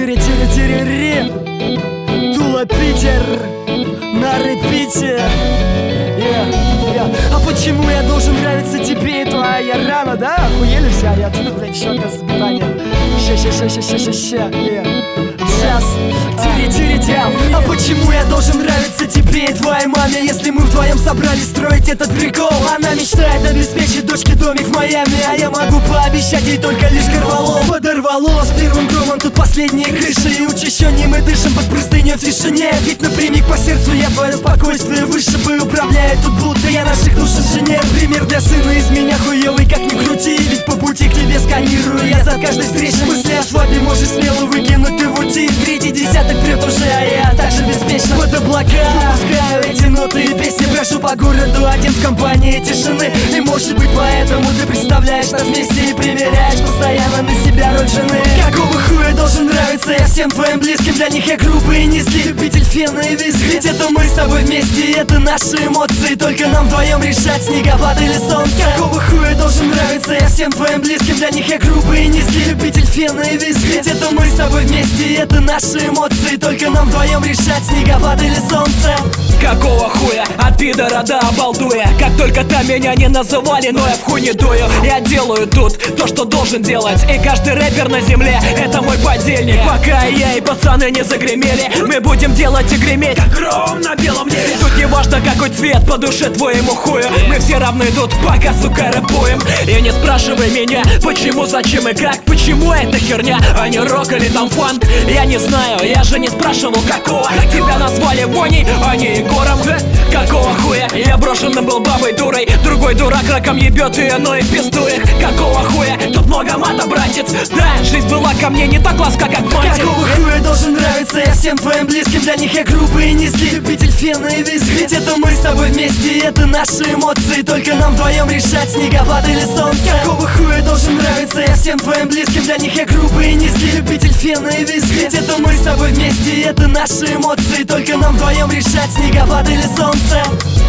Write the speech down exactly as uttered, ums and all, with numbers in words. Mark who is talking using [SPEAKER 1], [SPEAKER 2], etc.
[SPEAKER 1] Тире-тире-тире-ри. Тула, Питер. На репите. Yeah, yeah. А почему я должен нравиться тебе? Это а я рано, да? Охуели все? А я тут, блядь, еще питание. Ща-ща-ща-ща-ща-ща. Сейчас. Тире-тире-тям. А почему я должен нравиться тебе и твоей маме, если мы вдвоем собрались строить этот прикол? Она мечтает обеспечить дочке домик в Майами, а я могу пообещать ей только лишь корвалол. Подорвало с первым домом, тут последние крыши, и учащением мы дышим под простыней в тишине. Ведь напрямик по сердцу я твое спокойствие выше бы управляет, тут будто я наших душ инженер. Пример для сына из меня хуёвый, как ни крути, ведь по пути к тебе сканирую я за каждой встречной мысли о свадьбе. Можешь смело выкинуть ты в утиль. Третий десяток прет уже, а я так же беспечно под облака выпускаю эти ноты и песни, брошу по городу один в компании тишины. И может быть поэтому ты представляешь нас вместе и примеряешь постоянно на себя роль жены. Какого хуя должен нравиться я всем твоим близким? Для них я грубый и низкий любитель фена и виски. Ведь это мы с тобой вместе, и это наши эмоции, только нам вдвоем решать, снегопад или солнце. Какого хуя должен нравиться я всем твоим близким? Для них я грубый и низкий любитель фена и виски. Ведь это мы с тобой вместе, и это наши эмоции, только нам вдвоем решать, снегопад или солнце.
[SPEAKER 2] Какого хуя от пидора до обалдуя? Как только там меня не называли, но я в хуй не дую. Я делаю тут то, что должен делать, и каждый рэпер на земле — это мой подельник. Пока я и пацаны не загремели, мы будем делать и греметь, как гром на белом небе. Тут не важно какой цвет по душе твоему хую, мы все равны тут, пока, сука, рэпуем. И не спрашивай меня, почему, зачем и как. Почему это херня, а не рок или там фанк? Я не знаю, я же не спрашивал какого. Тебя назвали Воней, а не Егором. Какого хуя я брошенным был бабой дурой, другой дурак раком ебет ее, но и в пизду их. Какого хуя тут много мата, братец? Да, жизнь была ко мне не так ласка, как мать.
[SPEAKER 1] Какого хуя должен нравиться я всем твоим близким? Для них я грубый и низкий любитель фена и виски. Ведь это мы с тобой вместе, и это наши эмоции, только нам вдвоем решать, снегопад или солнце. Какого хуя должен нравиться я всем твоим близким? Для них я грубый и низкий любитель фена и виски. Ведь это мы с тобой вместе, и это наши эмоции, только нам вдвоем решать, снегопад или солнце.